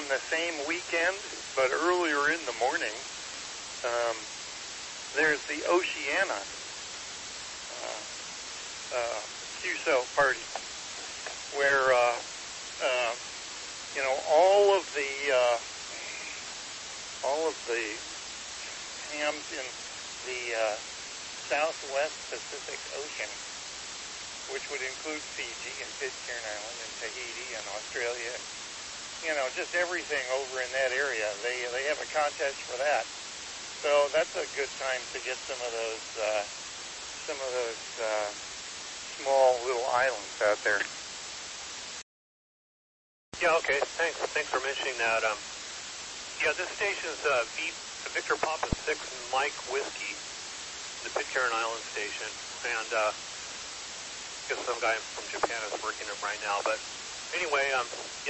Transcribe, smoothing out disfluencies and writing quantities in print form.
the same weekend, but earlier in the morning, there's the Oceana QSO party, where all of the hams in the Southwest Pacific Ocean, which would include Fiji and Pitcairn Island and Tahiti and Australia, just everything over in that area. They have a contest for that. So that's a good time to get some of those small little islands out there. Yeah, okay. Thanks for mentioning that. This station's Victor Papa 6 Mike Whiskey, the Pitcairn Island station, and I guess some guy from Japan is working it right now. But anyway,